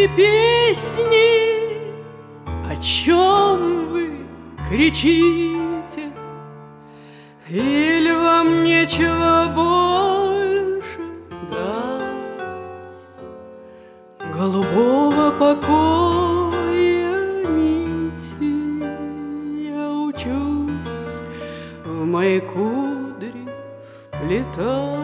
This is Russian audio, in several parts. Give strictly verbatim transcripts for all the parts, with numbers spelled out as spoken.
Песни, песни, о чем вы кричите? Или вам нечего больше дать голубого покоя нити? Я учусь в мои кудри вплетать.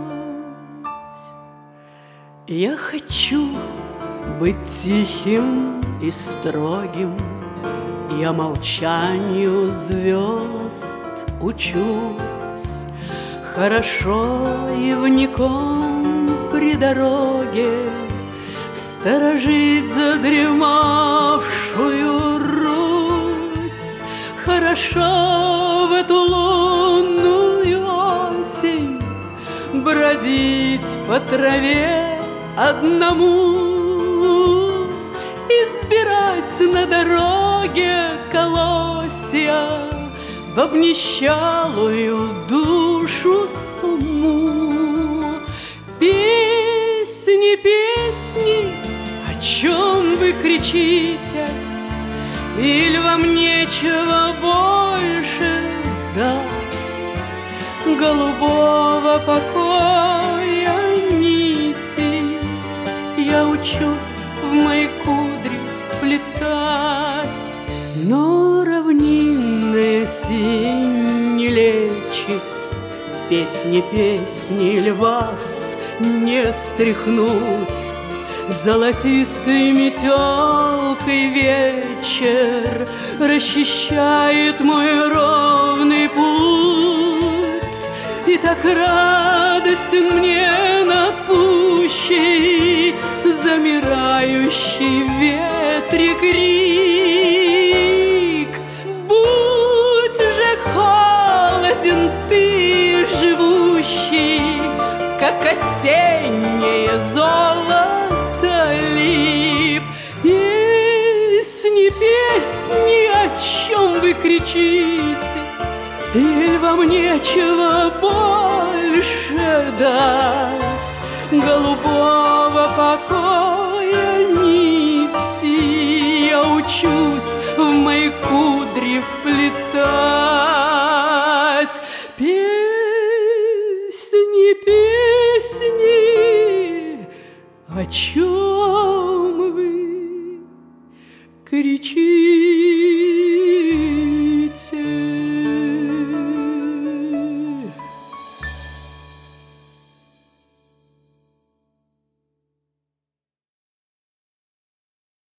Я хочу быть тихим и строгим, я молчанию звезд учусь. Хорошо ивником при дороге сторожить задремавшую Русь. Хорошо в эту лунную осень бродить по траве одному, избирать на дороге колосья в обнищалую душу сумму. Песни, песни, о чем вы кричите? Или вам нечего больше дать голубого покоя нити? Я учусь в мои кудри вплетать, но равнинная синь не лечит. Песни, песни, ль вас не стряхнуть? Золотистой метелкой вечер расчищает мой ровный путь, и так радостен мне напущий замирающий в ветре крик. Будь же холоден ты, живущий, как осеннее золото лип. Песни, песни, о чем вы кричите? Или вам нечего больше дать голубого покоя нити? Я учусь в мои кудри вплетать. Песни, песни, о чем